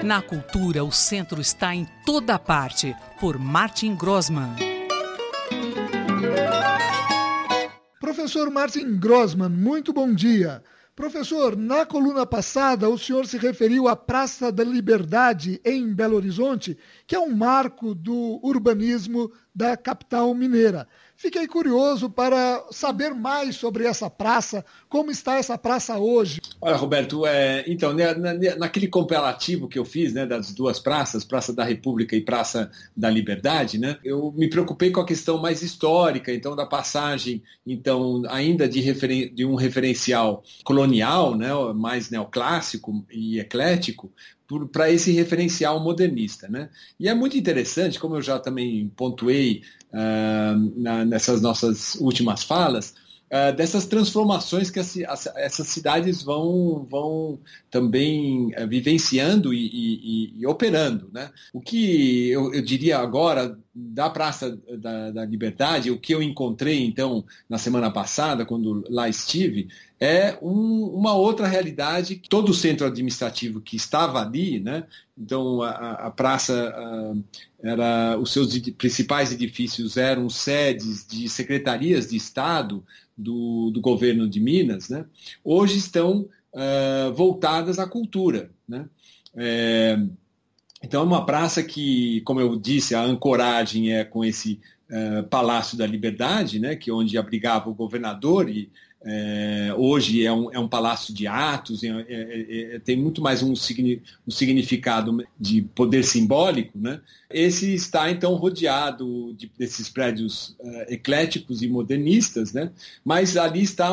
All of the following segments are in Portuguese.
Na cultura, o centro está em toda parte, por Martin Grossmann. Professor Martin Grossmann, muito bom dia. Professor, na coluna passada o senhor se referiu à Praça da Liberdade em Belo Horizonte, que é um marco do urbanismo da capital mineira. Fiquei curioso para saber mais sobre essa praça, como está essa praça hoje. Olha, Roberto, então, naquele comparativo que eu fiz, né, das duas praças, Praça da República e Praça da Liberdade, né, eu me preocupei com a questão mais histórica, então, da passagem, então, ainda de um referencial colonial, né, mais neoclássico e eclético, para esse referencial modernista, né? E é muito interessante, como eu já também pontuei nessas nossas últimas falas, dessas transformações que essas cidades vão também vivenciando e operando, né? O que eu diria agora da Praça da Liberdade, o que eu encontrei, então, na semana passada, quando lá estive, é uma outra realidade. Todo o centro administrativo que estava ali, né? Então, a praça, os seus principais edifícios eram sedes de secretarias de Estado do governo de Minas, né? Hoje estão voltadas à cultura, né? Então, é uma praça que, como eu disse, a ancoragem é com esse Palácio da Liberdade, né? Que é onde abrigava o governador e hoje é um palácio de atos, tem muito mais um significado de poder simbólico, né? Esse está, então, rodeado desses prédios ecléticos e modernistas, né? Mas ali está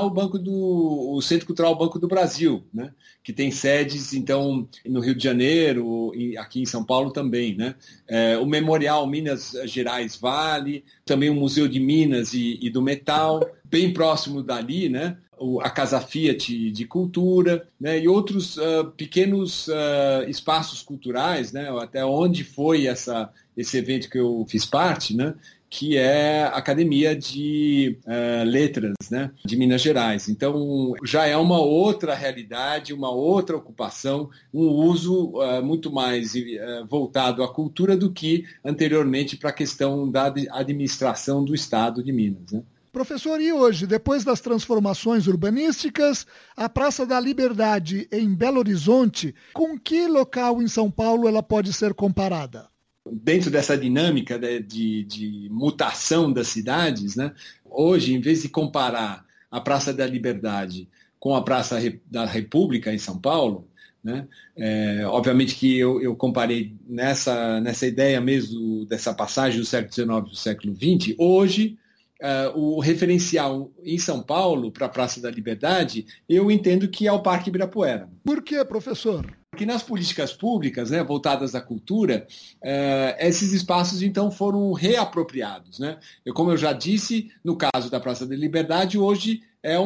o Centro Cultural Banco do Brasil, né? Que tem sedes, então, no Rio de Janeiro e aqui em São Paulo também, né? O Memorial Minas Gerais Vale, também o Museu de Minas e do Metal, bem próximo dali, né? A Casa Fiat de Cultura, né? E outros pequenos espaços culturais, né? Até onde foi esse evento que eu fiz parte, né? Que é a Academia de Letras, né? De Minas Gerais. Então, já é uma outra realidade, uma outra ocupação, um uso muito mais voltado à cultura do que anteriormente para a questão da administração do Estado de Minas, né? Professor, e hoje, depois das transformações urbanísticas, a Praça da Liberdade em Belo Horizonte, com que local em São Paulo ela pode ser comparada? Dentro dessa dinâmica de mutação das cidades, né, hoje, em vez de comparar a Praça da Liberdade com a Praça da República em São Paulo, né, obviamente que eu comparei nessa ideia mesmo dessa passagem do século XIX para o século XX, hoje, o referencial em São Paulo para a Praça da Liberdade, eu entendo que é o Parque Ibirapuera. Por quê, professor? Porque nas políticas públicas, né, voltadas à cultura, esses espaços, então, foram reapropriados, né? Como eu já disse, no caso da Praça da Liberdade, hoje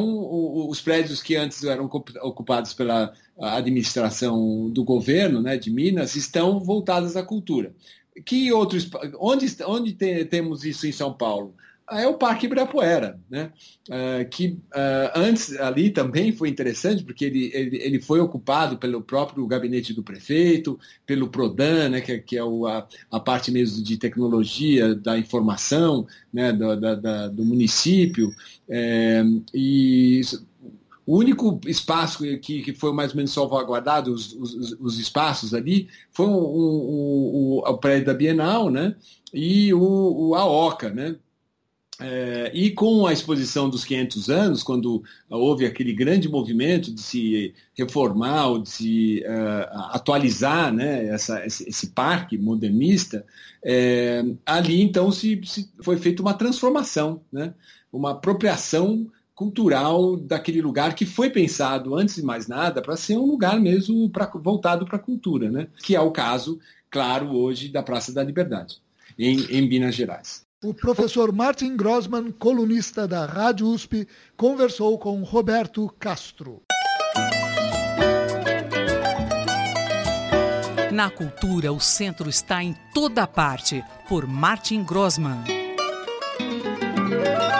os prédios que antes eram ocupados pela administração do governo, né, de Minas, estão voltados à cultura. Onde temos isso em São Paulo? É o Parque Ibirapuera, né? Que antes ali também foi interessante, porque ele foi ocupado pelo próprio gabinete do prefeito, pelo PRODAN, né? que é a parte mesmo de tecnologia da informação, né? do município, e o único espaço que foi mais ou menos salvaguardado, os espaços ali, foi o prédio da Bienal, né? E a Oca, né? E com a exposição dos 500 anos, quando houve aquele grande movimento de se reformar ou de se atualizar, né, esse parque modernista, ali então foi feita uma transformação, né, uma apropriação cultural daquele lugar que foi pensado, antes de mais nada, para ser um lugar mesmo voltado para a cultura, né, que é o caso, claro, hoje da Praça da Liberdade, em Minas Gerais. O professor Martin Grossmann, colunista da Rádio USP, conversou com Roberto Castro. Na cultura, o centro está em toda parte, por Martin Grossmann.